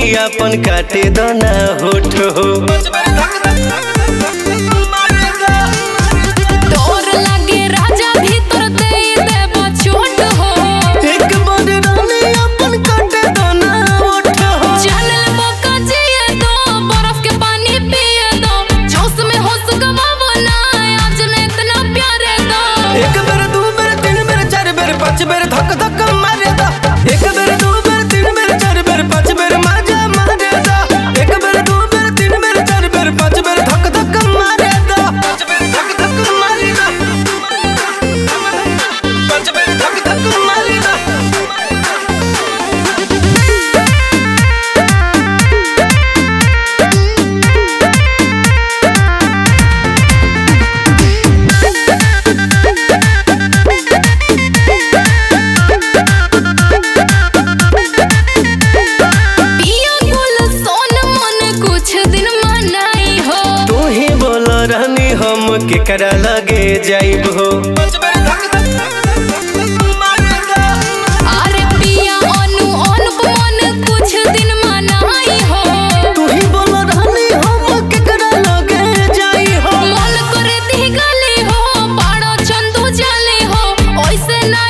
अपन काटे दाना होठ हो। डोर लागे राजा भीतर दे देबो छोट हो। एक बार रानी अपन काटे दाना होठ हो। चलल मौका जिए दो, बर्फ के पानी पिए दो, जोश में होश गवावो ना, आज ने इतना प्यारे दो। एक बेर दू बेर तीन बेर चार बेर पांच बेर धक धक मारे दा। एक बेर दू बेर तीन बेर चार बेर पांच बेर मजा मारे दा। एक बेर दू बेर तीन बेर चार बेर पांच बेर धक धक मारे दा। पांच बेर धक धक मारे दा। पांच बेर धक धक मारे दा। रानी हम केकरा लगे जाइब हो। अरे पिया अनु अनुपमन कुछ दिन मनाई हो। तू ही बोल रानी हम केकरा लगे जाई हो। मन करे दी गली हो, पाड़ो चंदू जली हो, ओइसे ना